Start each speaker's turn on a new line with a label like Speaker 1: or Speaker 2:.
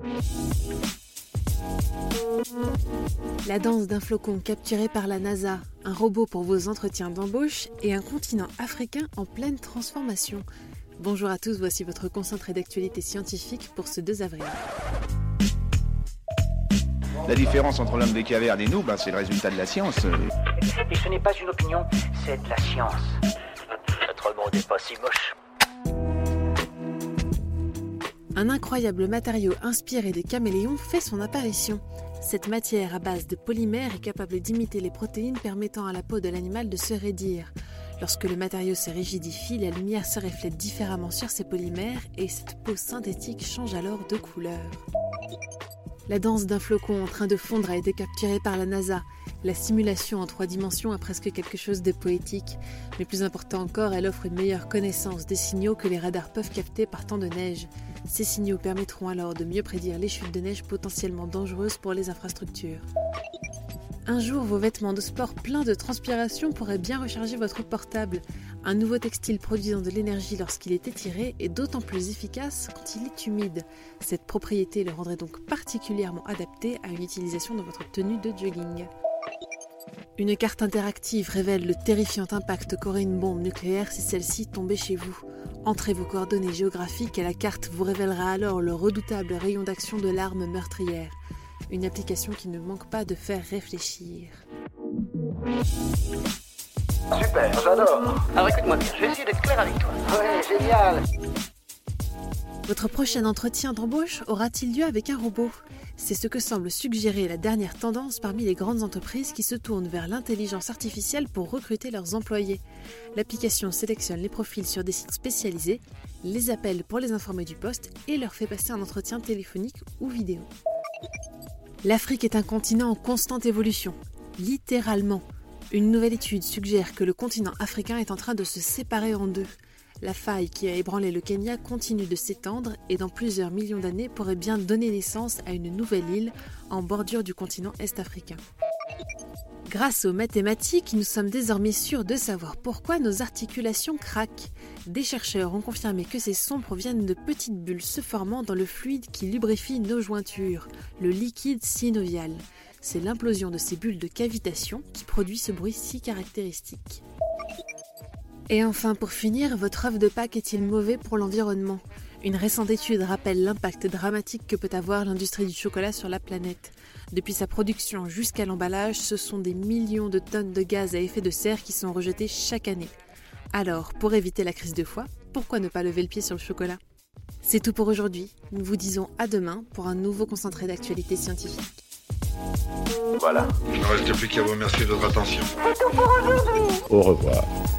Speaker 1: La danse d'un flocon capturé par la NASA, un robot pour vos entretiens d'embauche et un continent africain en pleine transformation. Bonjour à tous, voici votre concentré d'actualité scientifique pour ce 2 avril.
Speaker 2: La différence entre l'homme des cavernes et nous, c'est le résultat de la science.
Speaker 3: Et ce n'est pas une opinion, c'est de la science. Notre monde n'est pas si moche.
Speaker 1: Un incroyable matériau inspiré des caméléons fait son apparition. Cette matière à base de polymère est capable d'imiter les protéines permettant à la peau de l'animal de se raidir. Lorsque le matériau se rigidifie, la lumière se reflète différemment sur ces polymères et cette peau synthétique change alors de couleur. La danse d'un flocon en train de fondre a été capturée par la NASA. La simulation en 3 dimensions a presque quelque chose de poétique. Mais plus important encore, elle offre une meilleure connaissance des signaux que les radars peuvent capter par temps de neige. Ces signaux permettront alors de mieux prédire les chutes de neige potentiellement dangereuses pour les infrastructures. Un jour, vos vêtements de sport pleins de transpiration pourraient bien recharger votre portable. Un nouveau textile produisant de l'énergie lorsqu'il est étiré est d'autant plus efficace quand il est humide. Cette propriété le rendrait donc particulièrement adapté à une utilisation dans votre tenue de jogging. Une carte interactive révèle le terrifiant impact qu'aurait une bombe nucléaire si celle-ci tombait chez vous. Entrez vos coordonnées géographiques et la carte vous révélera alors le redoutable rayon d'action de l'arme meurtrière. Une application qui ne manque pas de faire réfléchir.
Speaker 3: Super, j'adore. Alors écoute-moi bien, je vais essayer d'être clair avec toi. Ouais, génial.
Speaker 1: Votre prochain entretien d'embauche aura-t-il lieu avec un robot ? C'est ce que semble suggérer la dernière tendance parmi les grandes entreprises qui se tournent vers l'intelligence artificielle pour recruter leurs employés. L'application sélectionne les profils sur des sites spécialisés, les appelle pour les informer du poste et leur fait passer un entretien téléphonique ou vidéo. L'Afrique est un continent en constante évolution, littéralement. Une nouvelle étude suggère que le continent africain est en train de se séparer en 2. La faille qui a ébranlé le Kenya continue de s'étendre et dans plusieurs millions d'années pourrait bien donner naissance à une nouvelle île en bordure du continent est-africain. Grâce aux mathématiques, nous sommes désormais sûrs de savoir pourquoi nos articulations craquent. Des chercheurs ont confirmé que ces sons proviennent de petites bulles se formant dans le fluide qui lubrifie nos jointures, le liquide synovial. C'est l'implosion de ces bulles de cavitation qui produit ce bruit si caractéristique. Et enfin, pour finir, votre œuf de Pâques est-il mauvais pour l'environnement ? Une récente étude rappelle l'impact dramatique que peut avoir l'industrie du chocolat sur la planète. Depuis sa production jusqu'à l'emballage, ce sont des millions de tonnes de gaz à effet de serre qui sont rejetées chaque année. Alors, pour éviter la crise de foie, pourquoi ne pas lever le pied sur le chocolat ? C'est tout pour aujourd'hui. Nous vous disons à demain pour un nouveau concentré d'actualité scientifique.
Speaker 4: Voilà.
Speaker 5: Il ne reste plus qu'à vous remercier de votre attention.
Speaker 4: C'est tout pour aujourd'hui.
Speaker 2: Au revoir.